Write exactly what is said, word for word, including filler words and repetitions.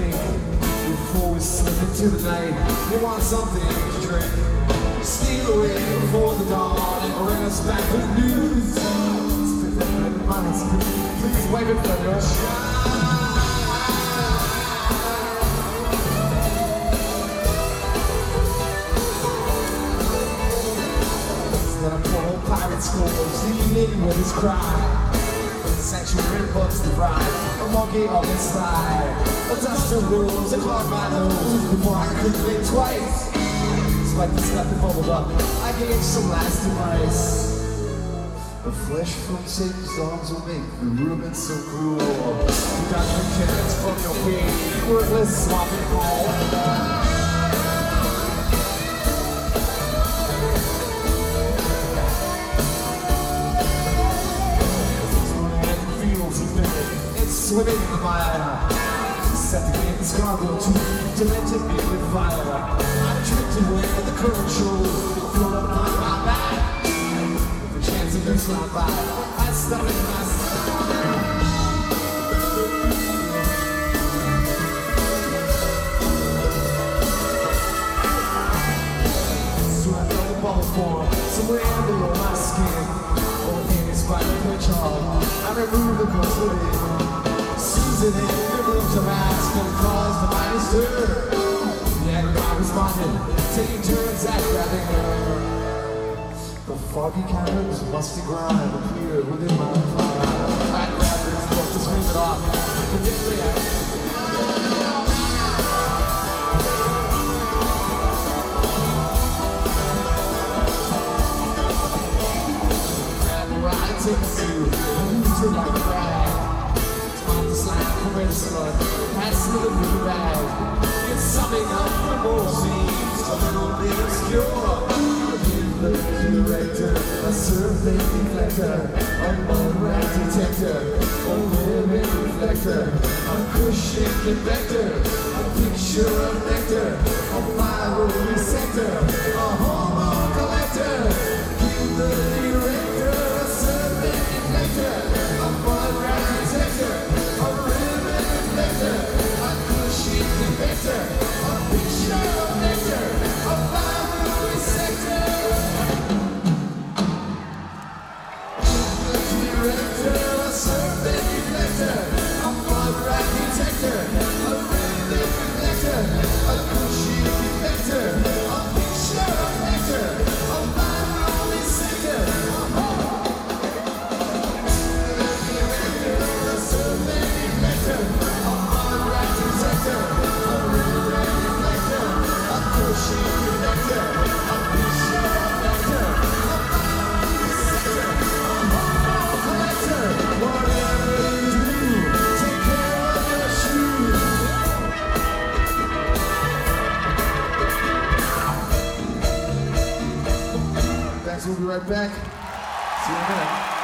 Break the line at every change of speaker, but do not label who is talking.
think before we slip into the night. You want something to drink? Steal away before the dawn and bring us back the news. Spit that red in minds. Please wave it for your shine. Then a poor old pirate scores, leaving with his cry. Sanctuary bugs the ride, a monkey on his thigh. A duster rules and clogged my nose before I could think twice. Despite the stuff that bubbled up, I gave some last advice. The flesh from Satan's arms will make the Rubens so cruel. You got your carrots from your feet, worthless swapping home. Swimming in the mire, set the game's cargo to demented me with fire. I'm drifting where the current shows, float up on my back. With a chance of this slide by, I stop in my side. So I felt the bubble form somewhere below my skin. Overcame his spider pitch hard, I removed the ghost within. Season in the rooms of ask and cause the mind is stirred. The angry I responded, taking turns at grabbing her. The foggy caverns, musty grime appeared within my mind. I grabbed her and spoke to scream it off. Particularly I grabbed her, I take a suit, and use her like a rag. Pass me the blue bag. It's summing up the more scenes, a little bit obscure. The curator, a survey deflector, a monorail detector, a living reflector, a cushion convector, a picture of nectar, a fiery sector, a hormone collector. The director, a survey deflector, a monorail detector. We'll be right back. See you in a minute.